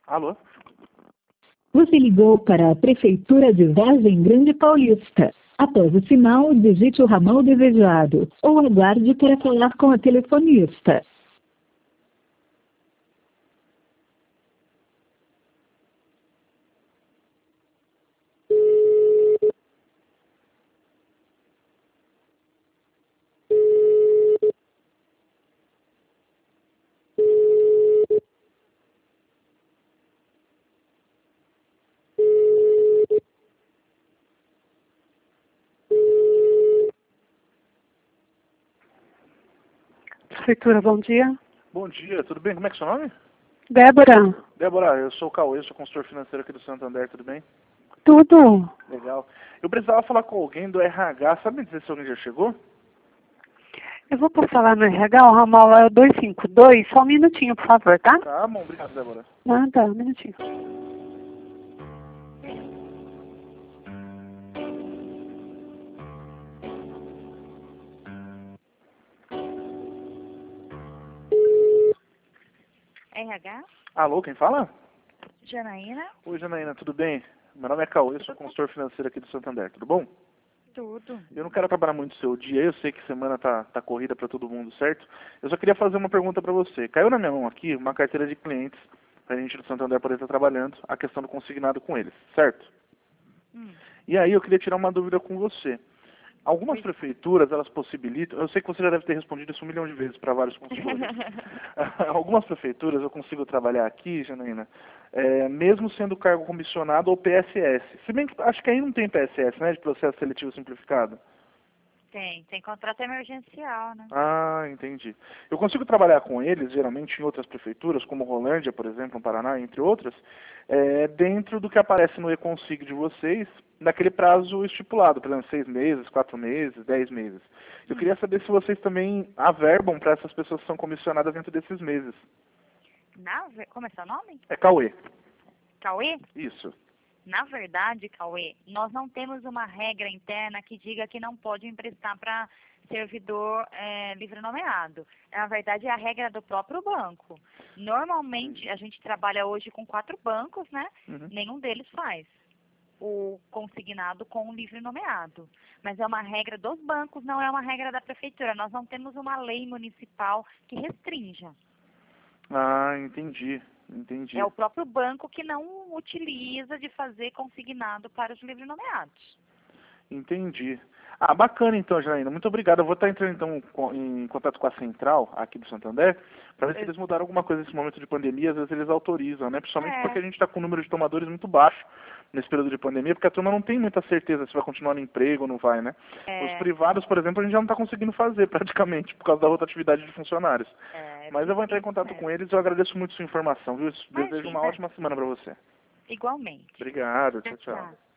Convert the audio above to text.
Alô? Você ligou para a Prefeitura de Vargem Grande Paulista. Após o sinal, digite o ramal desejado, ou aguarde para falar com a telefonista. Prefeitura, bom dia. Bom dia, tudo bem? Como é que é seu nome? Débora, Débora, eu sou o Cauê, sou consultor financeiro aqui do Santander, tudo bem? tudo. Legal. Eu precisava falar com alguém do RH, sabe me dizer se alguém já chegou? Eu vou passar lá no RH, o ramal é o 252, só um minutinho, por favor, tá? Tá bom, obrigado, Débora. Nada, um minutinho. RH, Alô, quem fala? Janaína, Oi, Janaína, tudo bem? Meu nome é Cauê, sou consultor financeiro aqui do Santander, tudo bom? tudo. Eu não quero atrapalhar muito o seu dia, eu sei que semana tá corrida para todo mundo, certo? Eu só queria fazer uma pergunta para você. Caiu na minha mão aqui uma carteira de clientes para a gente do Santander poder estar trabalhando a questão do consignado com eles, certo? E aí eu queria tirar uma dúvida com você. Algumas prefeituras, elas possibilitam, eu sei que você já deve ter respondido isso 1 milhão de vezes para vários consultores. Algumas prefeituras eu consigo trabalhar aqui, Janaína, mesmo sendo cargo comissionado ou PSS. Se bem que acho que aí não tem PSS, né, de processo seletivo simplificado. Tem contrato emergencial, né? Ah, entendi. Eu consigo trabalhar com eles, geralmente em outras prefeituras, como Rolândia, por exemplo, no Paraná, entre outras, dentro do que aparece no e-consig de vocês, naquele prazo estipulado, por exemplo, 6 meses, 4 meses, 10 meses. Eu queria saber se vocês também averbam para essas pessoas que são comissionadas dentro desses meses. Como é seu nome? É Cauê. Cauê? Isso. Na verdade, Cauê, nós não temos uma regra interna que diga que não pode emprestar para servidor livre nomeado. Na verdade, é a regra do próprio banco. Normalmente, a gente trabalha hoje com 4 bancos, né? Uhum. Nenhum deles faz o consignado com o livre nomeado. Mas é uma regra dos bancos, não é uma regra da prefeitura. Nós não temos uma lei municipal que restrinja. Ah, entendi. Entendi. É o próprio banco que não utiliza de fazer consignado para os livre nomeados. Entendi. Ah, bacana então, Janaína. Muito obrigado. Eu vou estar entrando então em contato com a central aqui do Santander para ver se eles mudaram alguma coisa nesse momento de pandemia. Às vezes eles autorizam, né? Principalmente porque a gente está com um número de tomadores muito baixo nesse período de pandemia, porque a turma não tem muita certeza se vai continuar no emprego ou não vai, né? Os privados, por exemplo, a gente já não está conseguindo fazer praticamente por causa da rotatividade de funcionários. Mas eu vou entrar em contato com eles e eu agradeço muito sua informação, viu? Desejo uma ótima semana para você. Igualmente. Obrigado. Tchau, tchau.